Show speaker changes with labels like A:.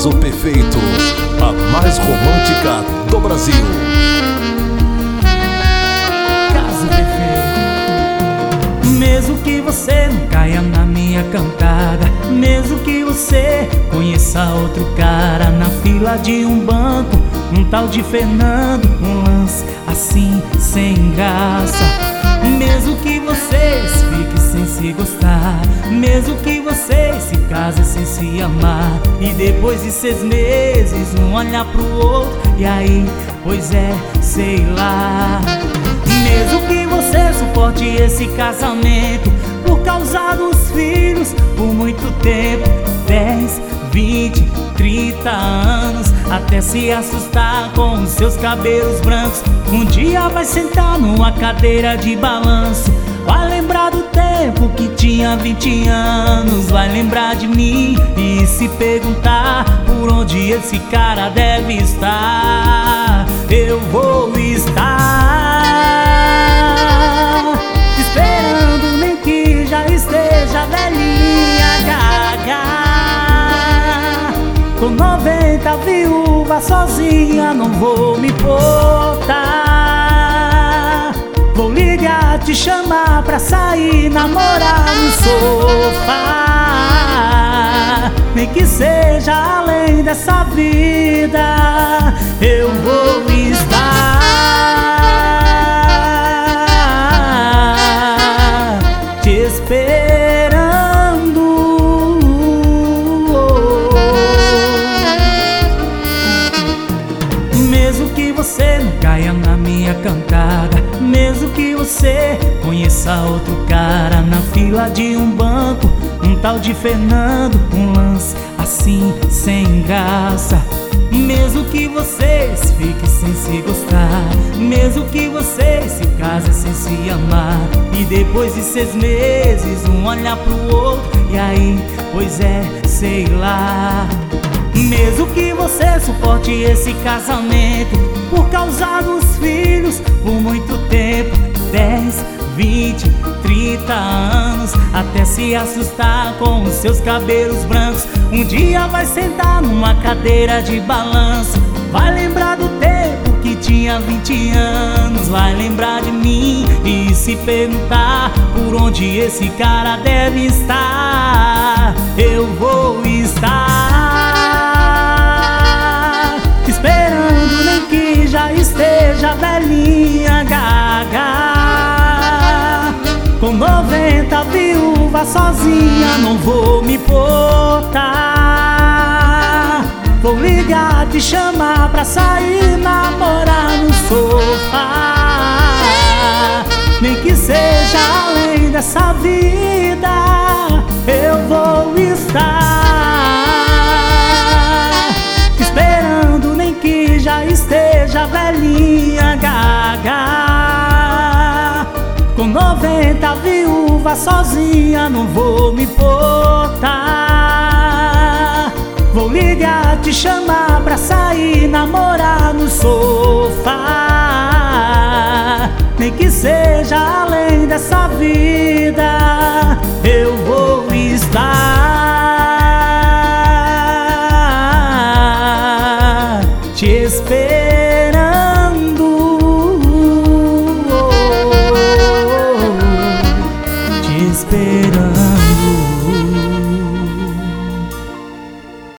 A: Caso Perfeito, a mais romântica do Brasil.
B: Caso perfeito. Mesmo que você não caia na minha cantada, mesmo que você conheça outro cara na fila de um banco, um tal de Fernando, um lance assim sem graça. Mesmo que vocês fiquem sem se gostar, mesmo que vocês se casem sem se amar, e depois de 6 meses um olhar pro outro, e aí, pois é, sei lá. Mesmo que você suporte esse casamento por causa dos filhos por muito tempo, 10, 20, 30 anos, até se assustar com os seus cabelos brancos. Um dia vai sentar numa cadeira de balanço, vai lembrar do tempo que tinha 20 anos, vai lembrar de mim e se perguntar por onde esse cara deve estar. Eu vou estar esperando, nem que já esteja velhinha gaga, com 90 viúva sozinha, não vou me importar. Vou ligar, te chamar pra sair, namorar no sofá, nem que seja além dessa vida. Eu vou estar te esperando. Mesmo que você não caia na minha cantada, mesmo que você conheça outro cara na fila de um banco, um tal de Fernando, um lance assim sem graça. Mesmo que vocês fiquem sem se gostar, mesmo que vocês se casem sem se amar, e depois de 6 meses um olhar pro outro, e aí, pois é, sei lá. Mesmo que você suporte esse casamento por causa dos filhos por muito tempo, 10, 20, 30 anos, até se assustar com os seus cabelos brancos. Um dia vai sentar numa cadeira de balanço, vai lembrar do tempo que tinha 20 anos, vai lembrar de mim e se perguntar por onde esse cara deve estar. Eu vou estar esperando, nem que já esteja velhinha gaga, com 90 viúva sozinha, não vou me importar. Vou ligar, te chamar pra sair, namorar no sofá, nem que seja além dessa vida. Eu vou estar esperando, nem que já esteja velhinha gaga, com 90 viúva sozinha, não vou me importar. Vou ligar, te chamar pra sair, namorar no sofá, nem que seja além dessa vida. Eu vou estar te esperando, te esperando.